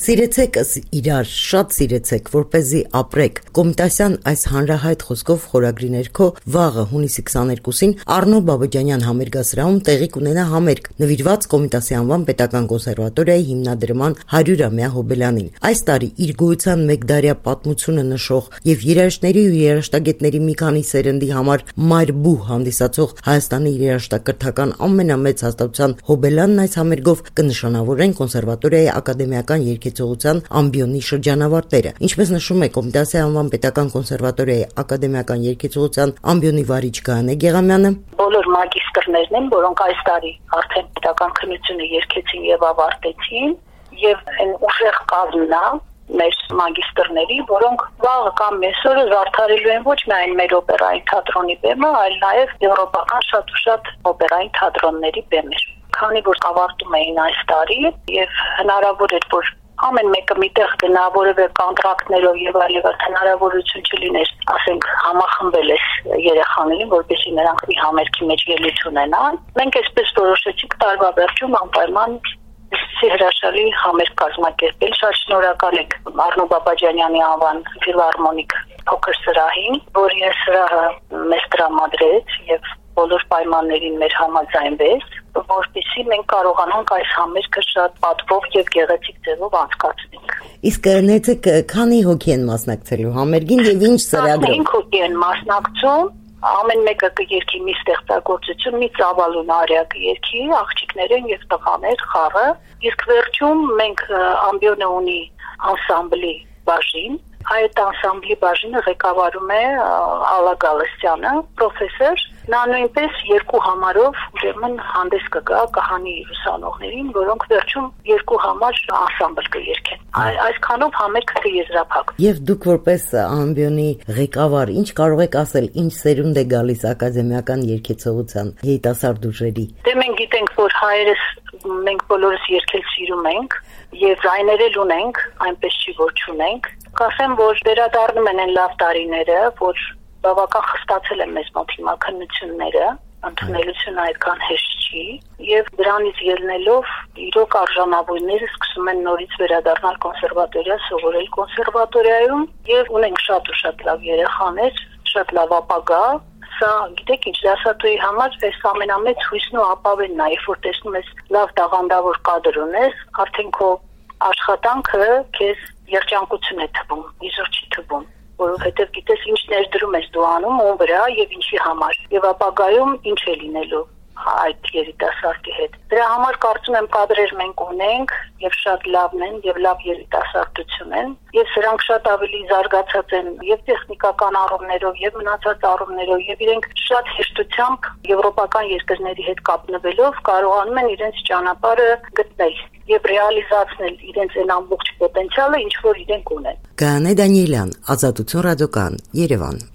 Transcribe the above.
Սիրեցեք իրար, շատ սիրեցեք, որպեսզի ապրեք։ Կոմիտասյան այս հանրահայտ խոսքով խորագրի ներքո վաղը հունիսի 22-ին Առնո Բաբաջանյան համերգասրահում տեղի կունենա համերգ նվիրված Կոմիտասի անվան պետական կոնսերվատորիայի հիմնադրման 100-ամյա հոբելյանին։ Այս տարի իր գոյության մեկդարյա պատմությունը նշող եւ երաժշտների ու երաժշտագետների մի քանի սերնդի համար մայրբու հանդիսացող Հայաստանի երաժշտակրթական ամենամեծ հաստատության հոբելյանն այս համերգով կնշանավորեն կոնսերվատորիայի ակադեմիական երգեցողության ամբիոնի շրջանավարտները։ Ինչպես նշում է Կոմիտասի անվան պետական կոնսերվատորիայի ակադեմիական երգեցողության ամբիոնի վարիչ Գայանե Գեղամյանը, բոլոր մագիստրներն են, որոնք այս տարի արդեն պետական քննությունը երգեցին եւ ավարտեցին, եւ այն ուժեղ կազմն է մեր մագիստրների, որոնք վաղը կամ մեսօրը զարդարելու են ոչ միայն մեր օպերային թատրոնի բեմը, այլ նաեւ եվրոպական շատ ու շատ օպերային թատրոնների բեմեր։ Քանի որ ավարտում էին այս տարի եւ հնարավոր էր, որ ամեն մեկը միտեղ գնա որևէ կոնտրակտներով եւ այլն հնարավորություն չլիներ, ասենք համախմբել էս երեխաներին, որպեսզի նրանք մի համերգի մեջ ելույթ ունենան։ Մենք այսպես որոշեցինք տարվա վերջում անպայման հրաշալի համերգ կազմակերպել։ Շատ շնորհակալ ենք Առնո Բաբաջանյանի անվան ֆիլհարմոնիկ փոքր սրահին, որ այս սրահը մեզ տրամադրեց եւ բոլոր պայմաններին մեր համաձայնվեց, որպեսզի մենք կարողանանք այս համերգը շատ պատվով եւ գեղեցիկ ձևով անցկացնենք։ Իսկ ներեցեք քանի հոգի են մասնակցելու համերգին եւ ինչ ծրագրով։ 5 հոգի են մասնակցում, ամեն մեկը կերքի մի ստեղծագործություն, մի ծավալուն արյա կերքի, աղջիկներ են եւ տղաներ խաղը։ Իսկ վերջում մենք ամբիոնը ունի անսամբլի բաժին։ Այդ անսամբլի բաժինը ղեկավարում է Ալլա Գալստյանը, պրոֆեսոր։ Նա նույնպես երկու համարով ուրեմն հանդես կգա կհանի ուսանողներին, որոնք վերջում երկու համար անսամբլ կերքեն։ Այսքանով համերգը կեզրափակվի։ Եվ դուք որպես ամբիոնի ղեկավար, ինչ կարող եք ասել, ինչ սերունդ է գալիս ակադեմիական երգեցողության երիտասարդ ուժերի։ Դե մենք գիտենք, որ հայերս մենք բոլորս երգել սիրում ենք եւ ձայներ էլ ունենք, այնպես չի որ չունենք։ Կասեմ, որ վերադառնում են այն լավ տարիները, որ բավական խստացել են մեզ մոտ հիմա քննությունները, ընդունելությունը այդքան հեշտ չի, եւ դրանից ելնելով իրոք արժանավորները սկսում են նորից վերադառնալ կոնսերվատորիա, սովորել կոնսերվատորիայում եւ ունենք շատ ու շատ լավ երեխաներ, շատ լավ ապագա։ Սա գիտեք ինչ, դասատուի համար այս ամենամեծ հույսն ու ապավենն է, երբ որ տեսնում ես լավ տաղանդավոր կադր ունես, արդեն քո աշխատանքը քեզ երջանկություն է թվում, իզուր չի թվում, որովհետև գիտես ինչ ներդրում ես դու անում ում վրա եւ ինչի համար, եւ ապագայում ինչ է լինելու այդ երիտասարդի հետ։ Դրա համար կարծում եմ կադրեր մենք ունենք եւ շատ լավն են եւ լավ երիտասարդություն են եւ սրանք շատ ավելի զարգացած են եւ տեխնիկական առումներով եւ մնացած առումներով եւ իրենք շատ հեշտությամբ եվրոպական երկրների հետ կապնվելով կարողանում են իրենց ճանապարհը գտնել եւ ռեալիզացնել իրենց այն ամբողջ պոտենցիալը, ինչ որ իրենք ունեն։ Գայանե Դանիելյան, Ազատություն ռադիոկայան, Երևան։